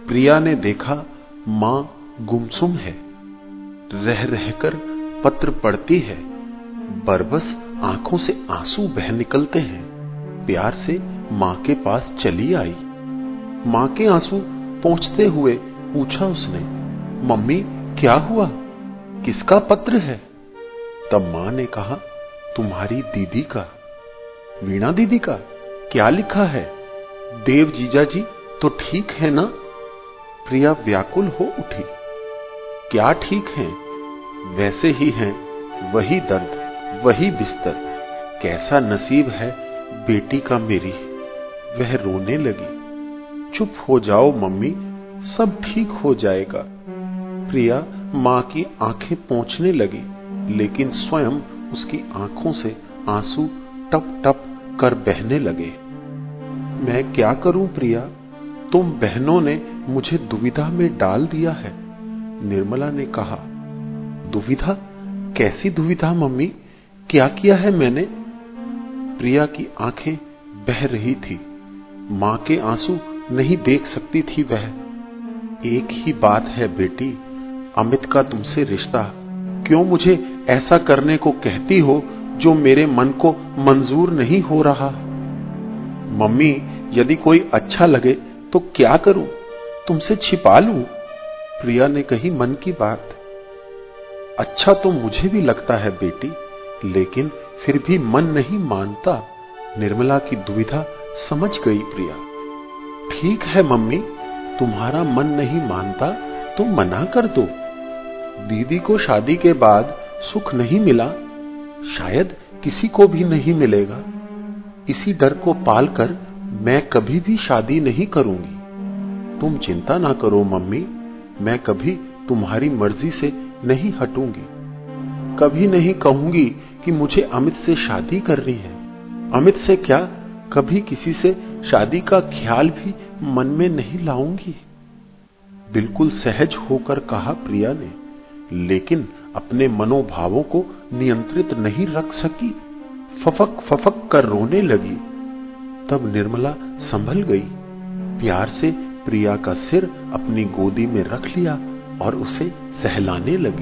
प्रिया ने देखा मां गुमसुम है, रह रहकर पत्र पढ़ती है, बरबस आंखों से आंसू बह निकलते हैं। प्यार से मां के पास चली आई। मां के आंसू पोंछते हुए पूछा उसने, मम्मी क्या हुआ, किसका पत्र है? तब मां ने कहा, तुम्हारी दीदी का। वीणा दीदी का? क्या लिखा है? देव जीजा जी तो ठीक है ना? प्रिया व्याकुल हो उठी। क्या ठीक है, वैसे ही हैं, वही दर्द, वही बिस्तर। कैसा नसीब है बेटी का मेरी। वह रोने लगी। चुप हो जाओ मम्मी, सब ठीक हो जाएगा। प्रिया मां की आंखें पोंछने लगी, लेकिन स्वयं उसकी आंखों से आंसू टप टप कर बहने लगे। मैं क्या करूं प्रिया, तुम बहनों ने मुझे दुविधा में डाल दिया है। निर्मला ने कहा। दुविधा? कैसी दुविधा मम्मी, क्या किया है मैंने? प्रिया की आंखें बह रही थी। मां के आंसू नहीं देख सकती थी वह। एक ही बात है बेटी, अमित का तुमसे रिश्ता। क्यों मुझे ऐसा करने को कहती हो जो मेरे मन को मंजूर नहीं हो रहा? मम्मी, यदि कोई अच्छा लगे तो क्या करूं, तुमसे छिपा लूं? प्रिया ने कही मन की बात। अच्छा तो मुझे भी लगता है बेटी, लेकिन फिर भी मन नहीं मानता। निर्मला की दुविधा समझ गई प्रिया। ठीक है मम्मी, तुम्हारा मन नहीं मानता तो मना कर दो। दीदी को शादी के बाद सुख नहीं मिला, शायद किसी को भी नहीं मिलेगा। इसी डर को पालकर मैं कभी भी शादी नहीं करूंगी। तुम चिंता ना करो मम्मी, मैं कभी तुम्हारी मर्जी से नहीं हटूंगी। कभी नहीं कहूंगी कि मुझे अमित से शादी करनी है। अमित से क्या, कभी किसी से शादी का ख्याल भी मन में नहीं लाऊंगी। बिल्कुल सहज होकर कहा प्रिया ने, लेकिन अपने मनोभावों को नियंत्रित नहीं रख सकी। फफक फफक कर रोने लगी। तब निर्मला संभल गई। प्यार से प्रिया का सिर अपनी गोदी में रख लिया और उसे सहलाने लगी।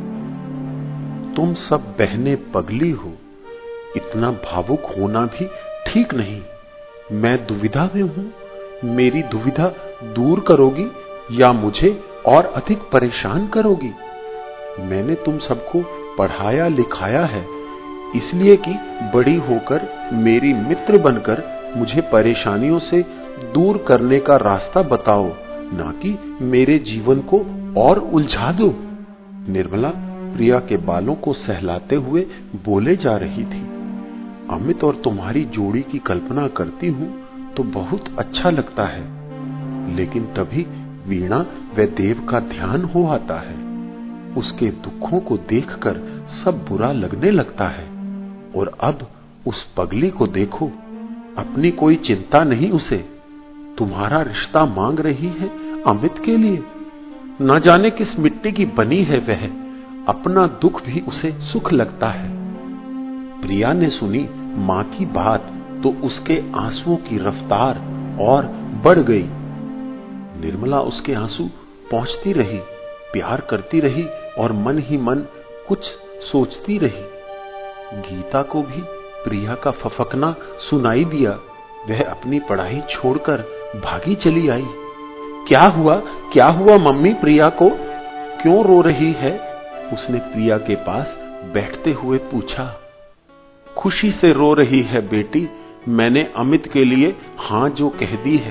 तुम सब बहनें पगली हो, इतना भावुक होना भी ठीक नहीं। मैं दुविधा में हूं, मेरी दुविधा दूर करोगी या मुझे और अधिक परेशान करोगी? मैंने तुम सबको पढ़ाया लिखाया है, इसलिए कि बड़ी होकर मेरी मित्र बनकर मुझे परेशानियों से दूर करने का रास्ता बताओ, ना कि मेरे जीवन को और उलझा दो। निर्मला प्रिया के बालों को सहलाते हुए बोले जा रही थी। अमित और तुम्हारी जोड़ी की कल्पना करती हूं तो बहुत अच्छा लगता है, लेकिन तभी वीणा व देव का ध्यान हो आता है। उसके दुखों को देखकर सब बुरा लगने लगता है। और अब उस पगली को देखो, अपनी कोई चिंता नहीं उसे। तुम्हारा रिश्ता मांग रही है अमित के लिए। न जाने किस मिट्टी की बनी है वह, अपना दुख भी उसे सुख लगता है। प्रिया ने सुनी मां की बात तो उसके आंसुओं की रफ्तार और बढ़ गई। निर्मला उसके आंसू पोंछती रही, प्यार करती रही और मन ही मन कुछ सोचती रही। गीता को भी प्रिया का फफकना सुनाई दिया। वह अपनी पढ़ाई छोड़कर भागी चली आई। क्या हुआ मम्मी प्रिया को, क्यों रो रही है? उसने प्रिया के पास बैठते हुए पूछा। खुशी से रो रही है बेटी, मैंने अमित के लिए हां जो कह दी है।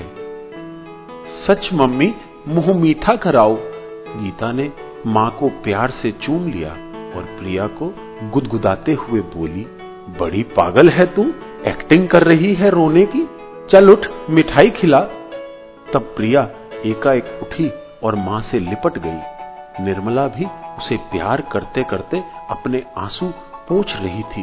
सच मम्मी, मुंह मीठा कराओ। गीता ने मां को प्यार से चूम लिया और प्रिया को गुदगुदाते हुए बोली, बड़ी पागल है तू, एक्टिंग कर रही है रोने की। चल उठ, मिठाई खिला। तब प्रिया एकाएक उठी और मां से लिपट गई। निर्मला भी उसे प्यार करते करते अपने आंसू पोंछ रही थी।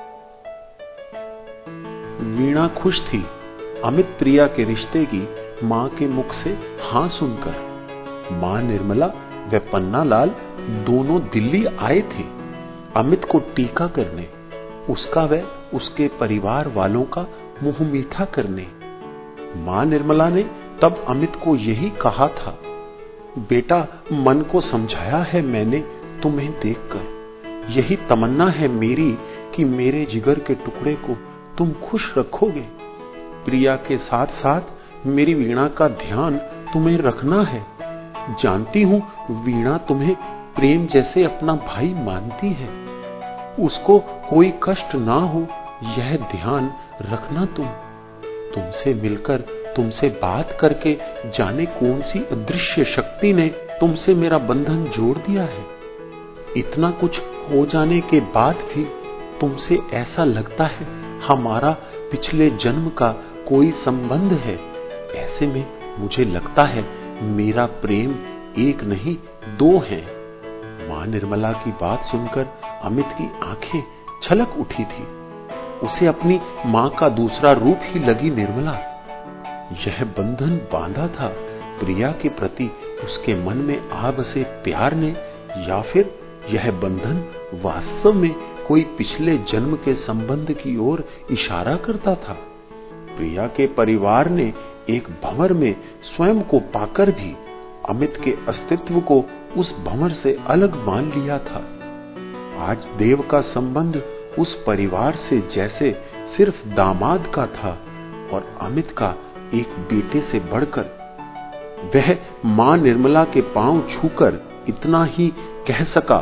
वीणा खुश थी अमित प्रिया के रिश्ते की मां के मुख से हां सुनकर। मां निर्मला व पन्नालाल दोनों दिल्ली आए थे अमित को टीका करने, उसका व उसके परिवार वालों का मुंह मीठा करने। मां निर्मला ने तब अमित को यही कहा था, बेटा मन को समझाया है मैंने तुम्हें देखकर। यही तमन्ना है मेरी कि मेरे जिगर के टुकड़े को तुम खुश रखोगे। प्रिया के साथ साथ मेरी वीणा का ध्यान तुम्हें रखना है। जानती हूं वीणा तुम्हें प्रेम जैसे अपना भाई मानती है। उसको कोई कष्ट ना हो यह ध्यान रखना तुमसे मिलकर, तुमसे बात करके जाने कौन सी अदृश्य शक्ति ने तुमसे मेरा बंधन जोड़ दिया है। इतना कुछ हो जाने के बाद भी तुमसे ऐसा लगता है हमारा पिछले जन्म का कोई संबंध है। ऐसे में मुझे लगता है मेरा प्रेम एक नहीं दो है। मां निर्मला की बात सुनकर अमित की आंखें छलक उठी थी। उसे अपनी मां का दूसरा रूप ही लगी निर्मला। यह बंधन बांधा था प्रिया के प्रति उसके मन में आ बसे प्यार ने, या फिर यह बंधन वास्तव में कोई पिछले जन्म के संबंध की ओर इशारा करता था। प्रिया के परिवार ने एक भंवर में स्वयं को पाकर भी अमित के अस्तित्व को उस भंवर से अलग मान लिया था। आज देव का संबंध उस परिवार से जैसे सिर्फ दामाद का था और अमित का एक बेटे से बढ़कर। वह मां निर्मला के पांव छूकर इतना ही कह सका,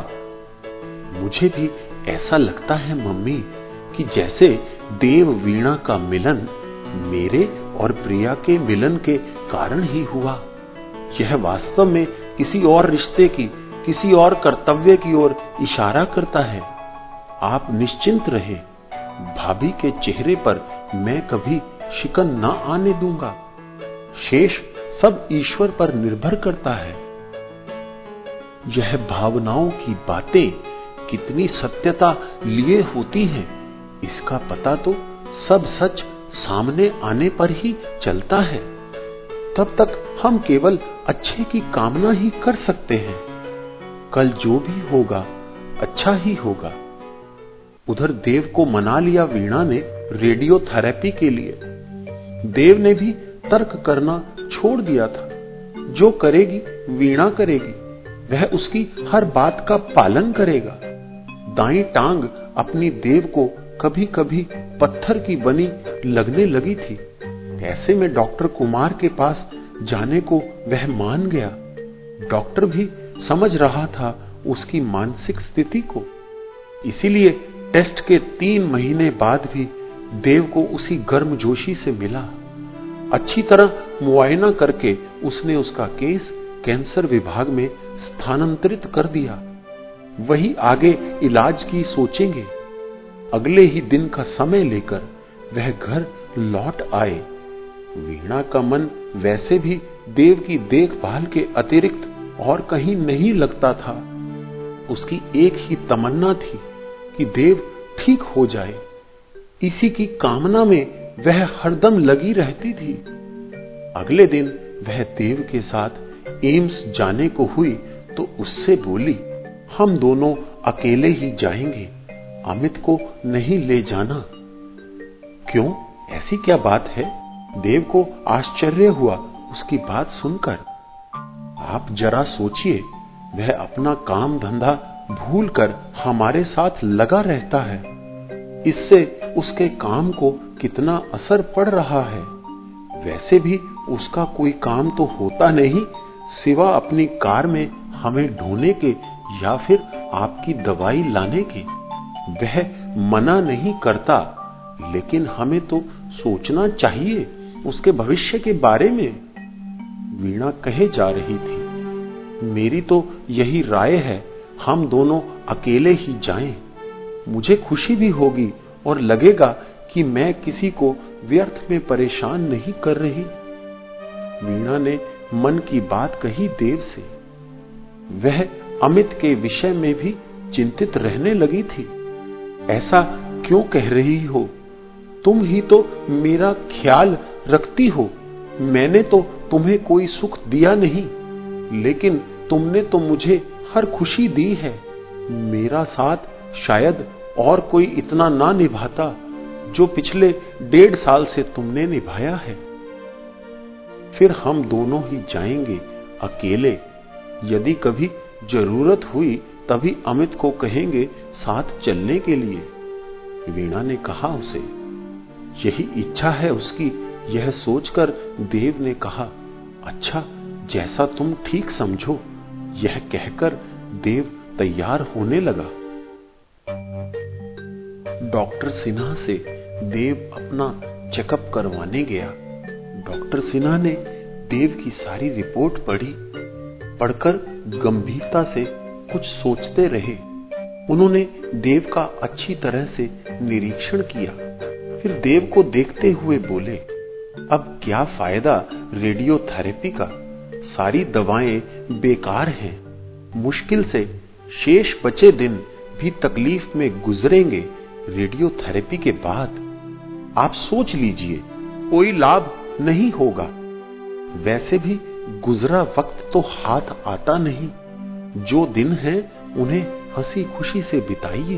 मुझे भी ऐसा लगता है मम्मी कि जैसे देव वीणा का मिलन मेरे और प्रिया के मिलन के कारण ही हुआ। यह वास्तव में किसी और रिश्ते की, किसी और कर्तव्य की ओर इशारा करता है। आप निश्चिंत रहे, भाभी के चेहरे पर मैं कभी शिकन ना आने दूंगा। शेष सब ईश्वर पर निर्भर करता है। यह भावनाओं की बातें कितनी सत्यता लिए होती हैं, इसका पता तो सब सच सामने आने पर ही चलता है। तब तक हम केवल अच्छे की कामना ही कर सकते हैं। कल जो भी होगा अच्छा ही होगा। उधर देव को मना लिया वीणा ने रेडियोथेरेपी के लिए। देव ने भी तर्क करना छोड़ दिया था। जो करेगी वीणा करेगी, वह उसकी हर बात का पालन करेगा। दाई टांग अपनी देव को कभी कभी पत्थर की बनी लगने लगी थी। ऐसे में डॉक्टर कुमार के पास जाने को वह मान गया। डॉक्टर भी समझ रहा था उसकी मानसिक स्थिति को। इसीलिए टेस्ट के 3 महीने बाद भी देव को उसी गर्मजोशी से मिला। अच्छी तरह मुआयना करके उसने उसका केस कैंसर विभाग में स्थानांतरित कर दिया। वही आगे इलाज की सोचेंगे। अगले ही दिन का समय लेकर वह घर लौट आए। वीणा का मन वैसे भी देव की देखभाल के अतिरिक्त और कहीं नहीं लगता था। उसकी एक ही तमन्ना थी कि देव ठीक हो जाए। इसी की कामना में वह हरदम लगी रहती थी। अगले दिन वह देव के साथ एम्स जाने को हुई तो उससे बोली, हम दोनों अकेले ही जाएंगे, अमित को नहीं ले जाना। क्यों, ऐसी क्या बात है? देव को आश्चर्य हुआ उसकी बात सुनकर। आप जरा सोचिए, वह अपना काम धंधा भूलकर हमारे साथ लगा रहता है। इससे उसके काम को कितना असर पड़ रहा है। वैसे भी उसका कोई काम तो होता नहीं सिवा अपनी कार में हमें ढोने के या फिर आपकी दवाई लाने के। वह मना नहीं करता, लेकिन हमें तो सोचना चाहिए उसके भविष्य के बारे में। वीणा कहे जा रही थी, मेरी तो यही राय है, हम दोनों अकेले ही जाएं। मुझे खुशी भी होगी और लगेगा कि मैं किसी को व्यर्थ में परेशान नहीं कर रही। वीणा ने मन की बात कही देव से। वह अमित के विषय में भी चिंतित रहने लगी थी। ऐसा क्यों कह रही हो? तुम ही तो मेरा ख्याल रखती हो। मैंने तो तुम्हें कोई सुख दिया नहीं, लेकिन तुमने तो मुझे हर खुशी दी है। मेरा साथ शायद और कोई इतना ना निभाता जो पिछले 1.5 साल से तुमने निभाया है। फिर हम दोनों ही जाएंगे अकेले। यदि कभी जरूरत हुई तभी अमित को कहेंगे साथ चलने के लिए। वीणा ने कहा उसे। यही इच्छा है उसकी। यह सोचकर देव ने कहा, अच्छा, जैसा तुम ठीक समझो। यह कहकर देव तैयार होने लगा। डॉक्टर सिन्हा से देव अपना चेकअप करवाने गया। डॉक्टर सिन्हा ने देव की सारी रिपोर्ट पढ़कर गंभीरता से कुछ सोचते रहे। उन्होंने देव का अच्छी तरह से निरीक्षण किया। फिर देव को देखते हुए बोले, अब क्या फायदा रेडियोथेरेपी का? सारी दवाएं बेकार हैं। मुश्किल से शेष बचे दिन भी तकलीफ में गुजरेंगे रेडियोथेरेपी के बाद। आप सोच लीजिए, कोई लाभ नहीं होगा। वैसे भी गुजरा वक्त तो हाथ आता नहीं। जो दिन है उन्हें हंसी खुशी से बिताइए।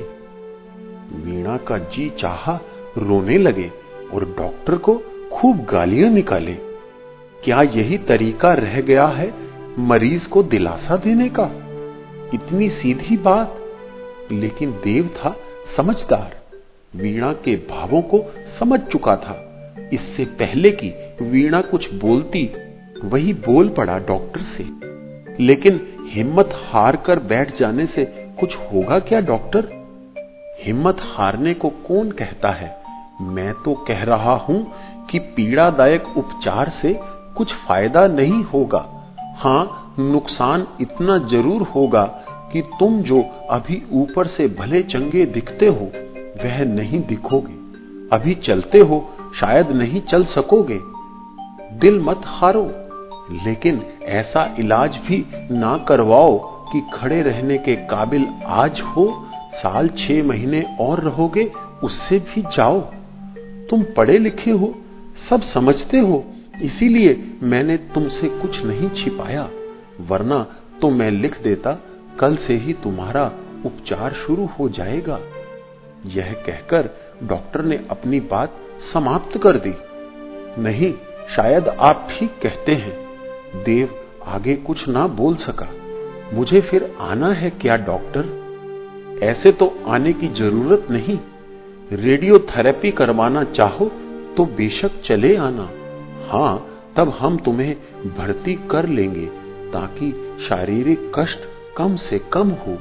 वीणा का जी चाहा रोने लगे और डॉक्टर को खूब गालियां निकाले। क्या यही तरीका रह गया है मरीज को दिलासा देने का? इतनी सीधी बात। लेकिन देव था समझदार। वीणा के भावों को समझ चुका था। इससे पहले कि वीणा कुछ बोलती, वही बोल पड़ा डॉक्टर से। लेकिन हिम्मत हार कर बैठ जाने से कुछ होगा क्या डॉक्टर? हिम्मत हारने को कौन कहता है? मैं तो कह रहा हूं कि पीड़ादायक उपचार से कुछ फायदा नहीं होगा। हां, नुकसान इतना जरूर होगा कि तुम जो अभी ऊपर से भले चंगे दिखते हो, वह नहीं दिखोगे। अभी चलते हो, शायद नहीं चल सकोगे। दिल मत हारो, लेकिन ऐसा इलाज भी ना करवाओ कि खड़े रहने के काबिल आज हो। साल 6 महीने और रहोगे, उससे भी जाओ। तुम पढ़े लिखे हो, सब समझते हो, इसीलिए मैंने तुमसे कुछ नहीं छिपाया। वरना तो मैं लिख देता, कल से ही तुम्हारा उपचार शुरू हो जाएगा। यह कहकर डॉक्टर ने अपनी बात समाप्त कर दी। नहीं, शायद आप ठीक कहते हैं। देव आगे कुछ ना बोल सका। मुझे फिर आना है क्या डॉक्टर? ऐसे तो आने की जरूरत नहीं। रेडियोथेरेपी करवाना चाहो तो बेशक चले आना। हां, तब हम तुम्हें भर्ती कर लेंगे ताकि शारीरिक कष्ट कम से कम हो।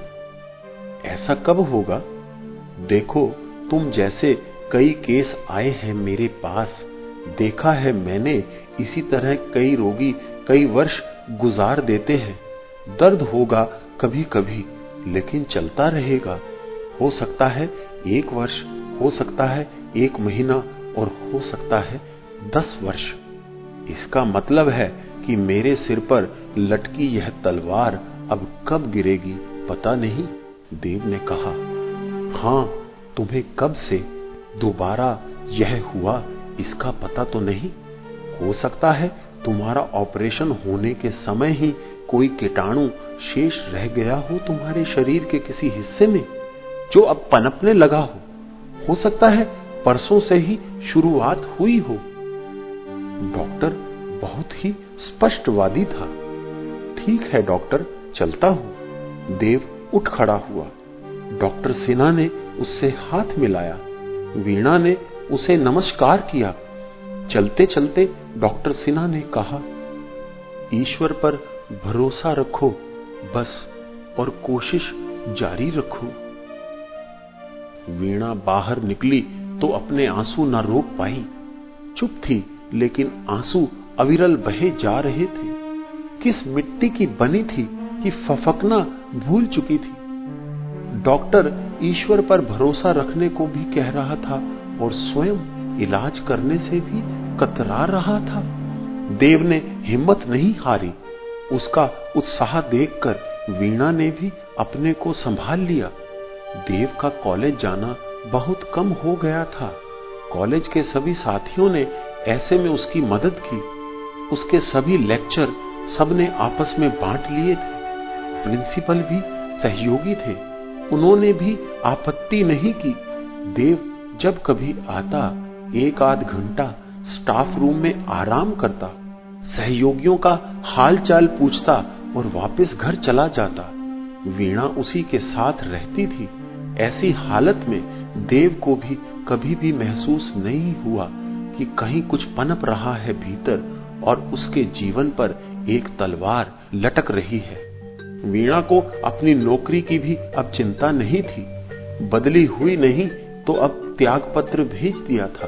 ऐसा कब होगा? देखो, तुम जैसे कई केस आए हैं मेरे पास। देखा है मैंने, इसी तरह कई रोगी कई वर्ष गुजार देते हैं। दर्द होगा कभी कभी, लेकिन चलता रहेगा। हो सकता है 1 वर्ष, हो सकता है 1 महीना, और हो सकता है 10 वर्ष। इसका मतलब है कि मेरे सिर पर लटकी यह तलवार अब कब गिरेगी पता नहीं। देव ने कहा, हां, तुम्हें कब से दोबारा यह हुआ इसका पता तो नहीं। हो सकता है तुम्हारा ऑपरेशन होने के समय ही कोई कीटाणु शेष रह गया हो तुम्हारे शरीर के किसी हिस्से में, जो अब पनपने लगा हो। हो सकता है परसों से ही शुरुआत हुई हो। डॉक्टर बहुत ही स्पष्टवादी था। ठीक है डॉक्टर, चलता हूं। देव उठ खड़ा हुआ। डॉक्टर सिन्हा ने उससे हाथ मिलाया। वीणा ने उसे नमस्कार किया। चलते चलते डॉक्टर सिन्हा ने कहा, ईश्वर पर भरोसा रखो बस, और कोशिश जारी रखो। वीणा बाहर निकली तो अपने आंसू न रोक पाई। चुप थी, लेकिन आंसू अविरल बहे जा रहे थे। किस मिट्टी की बनी थी कि फफकना भूल चुकी थी। डॉक्टर ईश्वर पर भरोसा रखने को भी कह रहा था और स्वयं इलाज करने से भी कतरा रहा था। देव ने हिम्मत नहीं हारी। उसका उत्साह देखकर वीणा ने भी अपने को संभाल लिया। देव का कॉलेज जाना बहुत कम हो गया था। कॉलेज के सभी साथियों ने ऐसे में उसकी मदद की। उसके सभी लेक्चर सबने आपस में बांट लिए थे। प्रिंसिपल भी सहयोगी थे। उन्होंने भी आपत्ति नहीं की। देव जब कभी आता 1 आध घंटा स्टाफ रूम में आराम करता। सहयोगियों का हाल चाल पूछता और वापस घर चला जाता। वीणा उसी के साथ रहती थी। ऐसी हालत में देव को भी कभी भी महसूस नहीं हुआ कि कहीं कुछ पनप रहा है भीतर और उसके जीवन पर एक तलवार लटक रही है। वीणा को अपनी नौकरी की भी अब चिंता नहीं थी। बदली हुई नहीं तो अब त्यागपत्र भेज दिया था।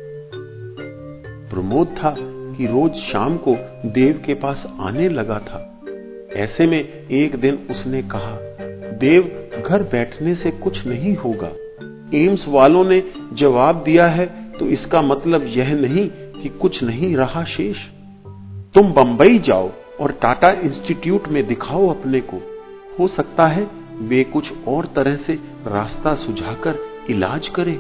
प्रमोद था कि रोज शाम को देव के पास आने लगा था। ऐसे में एक दिन उसने कहा, देव, घर बैठने से कुछ नहीं होगा। एम्स वालों ने जवाब दिया है तो इसका मतलब यह नहीं कि कुछ नहीं रहा शेष। तुम बंबई जाओ और टाटा इंस्टीट्यूट में दिखाओ अपने को। हो सकता है वे कुछ और तरह से रास्ता सुझाकर इलाज करें।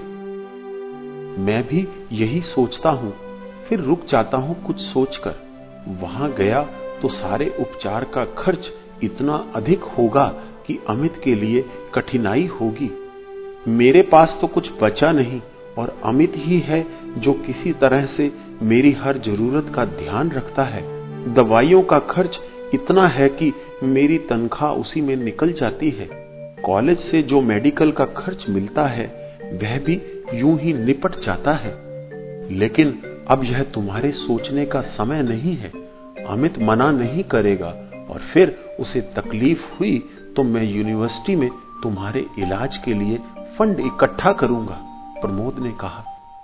मैं भी यही सोचता हूं, फिर रुक जाता हूं कुछ सोचकर। वहां गया तो सारे उपचार का खर्च इतना अधिक होगा कि अमित के लिए कठिनाई होगी। मेरे पास तो कुछ बचा नहीं और अमित ही है जो किसी तरह से मेरी हर जरूरत का ध्यान रखता है। दवाइयों का खर्च इतना है कि मेरी तनख्वाह उसी में निकल जाती है। कॉलेज से जो मेडिकल का खर्च मिलता है वह भी यूं ही निपट जाता है। लेकिन अब यह तुम्हारे सोचने का समय नहीं है। अमित मना नहीं करेगा और फिर उसे तकलीफ हुई तो मैं यूनिवर्सिटी में तुम्हारे इलाज के लिए फंड इकट्ठा करूंगा, प्रमोद ने कहा।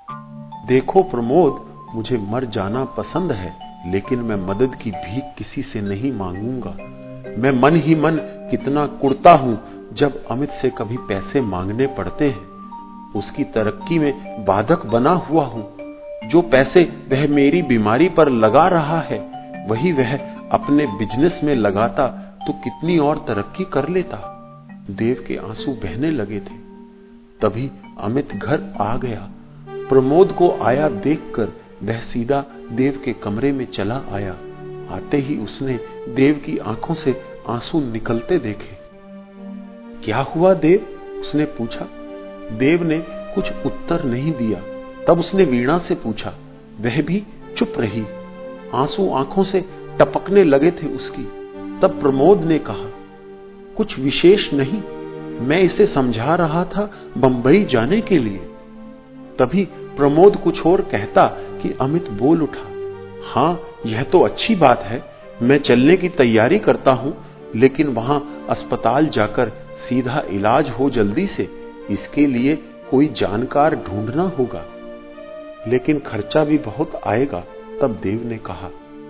देखो प्रमोद, मुझे मर जाना पसंद है, लेकिन मैं मदद की भीख किसी से नहीं मांगूंगा। मैं मन ही मन कितना कुड़ता हूं जब अमित से कभी पैसे मांगने पड़ते हैं। उसकी तरक्की में बाधक बना हुआ हूं। जो पैसे वह मेरी बीमारी पर लगा रहा है वही वह अपने बिजनेस में लगाता तो कितनी और तरक्की कर लेता। देव के आंसू बहने लगे थे। तभी अमित घर आ गया। प्रमोद को आया देखकर वह सीधा देव के कमरे में चला आया। आते ही उसने देव की आंखों से आंसू निकलते देखे। क्या हुआ देव? उसने पूछा। देव ने कुछ उत्तर नहीं दिया। तब उसने वीणा से पूछा। वह भी चुप रही। आंसू आंखों से टपकने लगे थे उसकी। तब प्रमोद ने कहा, कुछ विशेष नहीं, मैं इसे समझा रहा था बंबई जाने के लिए। तभी प्रमोद कुछ और कहता कि अमित बोल उठा, हां, यह तो अच्छी बात है। मैं चलने की तैयारी करता हूं, लेकिन वहां अस्पताल जाकर सीधा इलाज हो जल्दी से, इसके लिए कोई जानकार ढूंढना होगा। लेकिन खर्चा भी बहुत आएगा, तब देव ने कहा।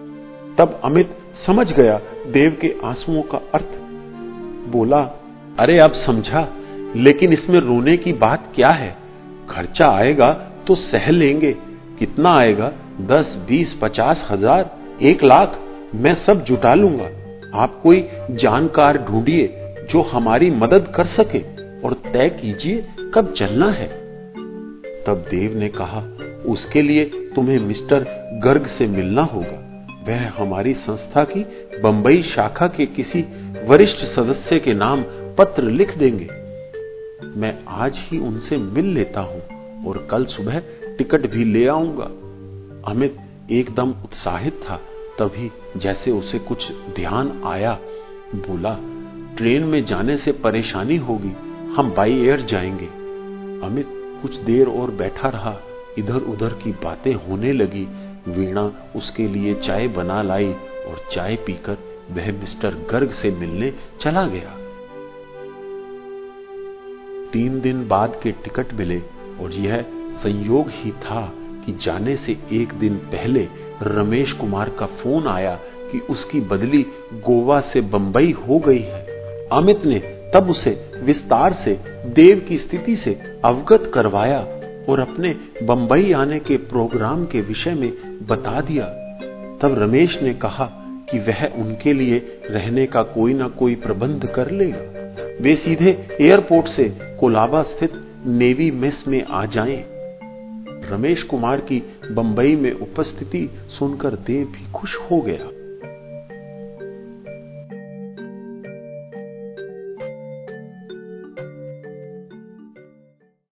तब अमित समझ गया देव के आंसुओं का अर्थ। बोला, अरे अब समझा, लेकिन इसमें रोने की बात क्या है? खर्चा आएगा तो सह लेंगे। कितना आएगा? 10, 20, 50 हजार, 1 लाख? मैं सब जुटा लूंगा। आप कोई जानकार ढूंढिए जो हमारी मदद कर सके और तय कीजिए कब चलना है। तब देव ने कहा, उसके लिए तुम्हें मिस्टर गर्ग से मिलना होगा। वह हमारी संस्था की बंबई शाखा के किसी वरिष्ठ सदस्य के नाम पत्र लिख देंगे। मैं आज ही उनसे मिल लेता हूं और कल सुबह टिकट भी ले आऊंगा। अमित एकदम उत्साहित था। तभी जैसे उसे कुछ ध्यान आया, बोला, ट्रेन में जाने से परेशानी होगी, हम बाई एयर जाएंगे। अमित कुछ देर और बैठा रहा। इधर उधर की बातें होने लगी। वीणा उसके लिए चाय बना लाई और चाय पीकर वह मिस्टर गर्ग से मिलने चला गया। 3 दिन बाद के टिकट मिले और यह संयोग ही था कि जाने से 1 दिन पहले रमेश कुमार का फोन आया कि उसकी बदली गोवा से बंबई हो गई है। अमित ने तब उसे विस्तार से देव की स्थिति से अवगत करवाया और अपने बंबई आने के प्रोग्राम के विषय में बता दिया। तब रमेश ने कहा कि वह उनके लिए रहने का कोई ना कोई प्रबंध कर लेगा। वे सीधे एयरपोर्ट से कोलाबा स्थित नेवी मेस में आ जाएं। रमेश कुमार की बंबई में उपस्थिति सुनकर देव भी खुश हो गया।